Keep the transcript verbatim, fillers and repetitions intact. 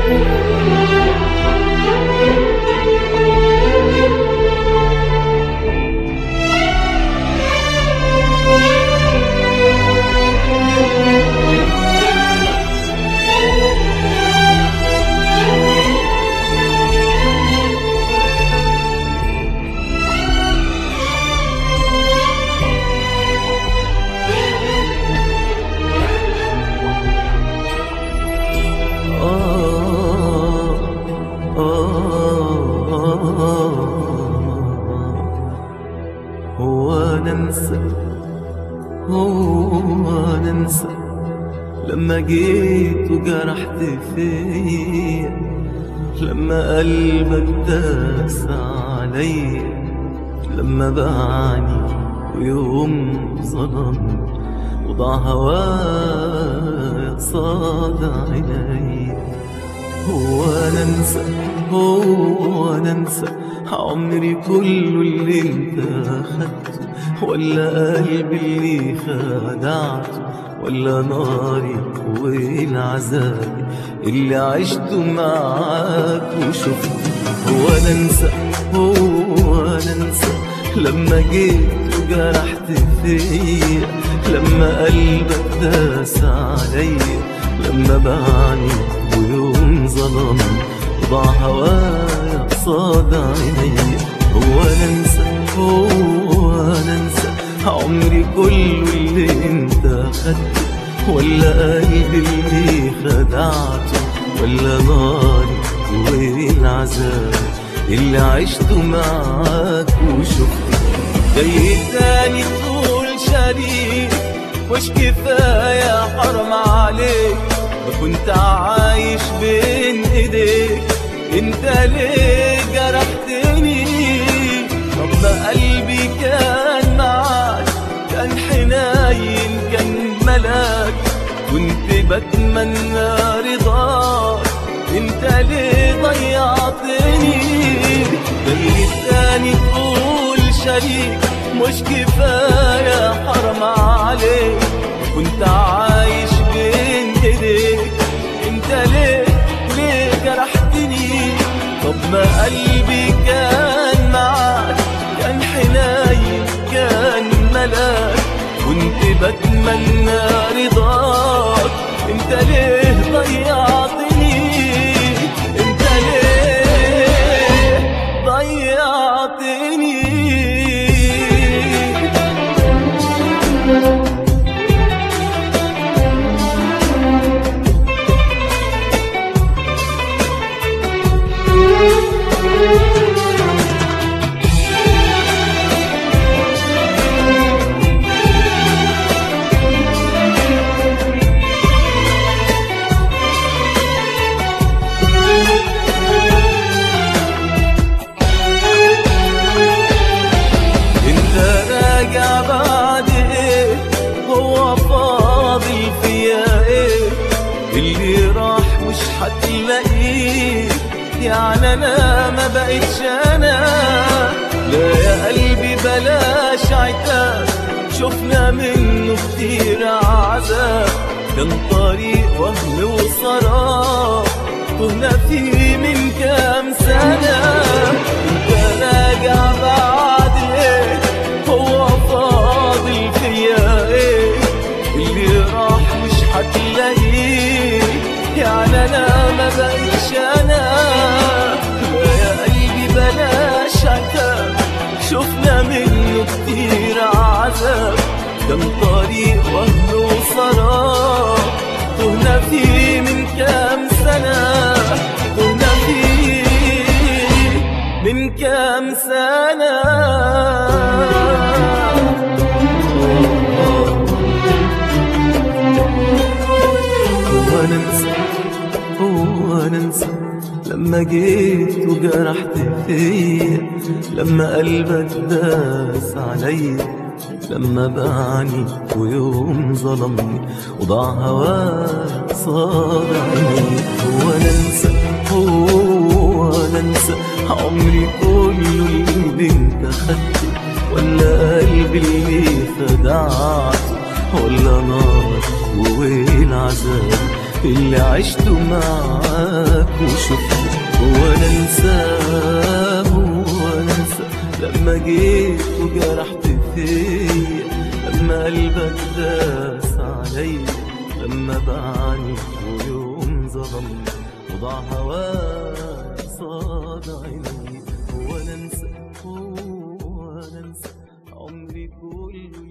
هو ننسى هو ننسى لما جيت وجرحت فيا، لما قلبك داس عليا، لما باعني ويوم ظلم وضع هوايا قصاد عيني. هو ننسى هو ننسى عمري كله اللي انت اخدته، ولا قلبي اللي خدعته، ولا ناري والعذاب اللي عشته معاك وشفته. هو ننسى هو ننسى لما جيت وجرحت فيا، لما قلبك داس عليا، لما باعني ويوم ظلم وضع هوايا قصاد عينيا. هو ننسى هو ننسى عمري كله اللي انت اخدته، ولا قلبي اللي خدعته، ولا ناري والعذاب اللي عشته معاك وشفته. جاي تاني تقول شريك مش كفاية حرام عليك، ما كنت عايش بين ايديك، انت ليه جرحتني؟ طب ما قلبي كان معاك، كان حنين كان ملاك، كنت بتمنى رضاك، انت ليه ضيعتني؟ جاي تاني تقول شريك مش كفاية حرام عليك، كنت عايش بين ايديك، انت ليه ليه جرحتني؟ طب ما قلبي كان معاك، كان حنين كان ملاك، كنت بتمنى رضاك، انت ليه ضيعتني؟ انت ليه ضيعتني؟ بعد ايه هو فاضل فيا ايه؟ اللي راح مش هتلاقيه، يعني انا ما بقتش انا. لا يا قلبي بلاش عتاب، شفنا منه كتير عذاب، كان طريق وهم وسراب تهنا فيه من كام سنة. انت راجع بعد ايه هو فاضل فيا ايه؟ اللي راح مش هتلاقيه، يعني انا ما بقتش انا. يا قلبي بلاش عتاب، شفنا منه كتير عذاب، كان طريق وهم وسراب تهنا فيه من كام سنة، تهنا فيه من كام سنة. هو ننسى هو ننسى لما جيت وجرحت فيا، لما قلبك داس عليا، لما باعني ويوم ظلمني وضع هواك صاد عيني. هو ننسى هو ننسى عمري كله اللي انت خدته، ولا قلبي اللي خدعته، ولا نار والعذاب اللي عشته معاك وشفته. وانا انساه وانا انسى لما جيت وجرحت فيا، لما قلبك داس عليا، لما باعني ويوم ظلمني وضاع هواك صاد عيني. وانا انسى وانا انسى عمري كله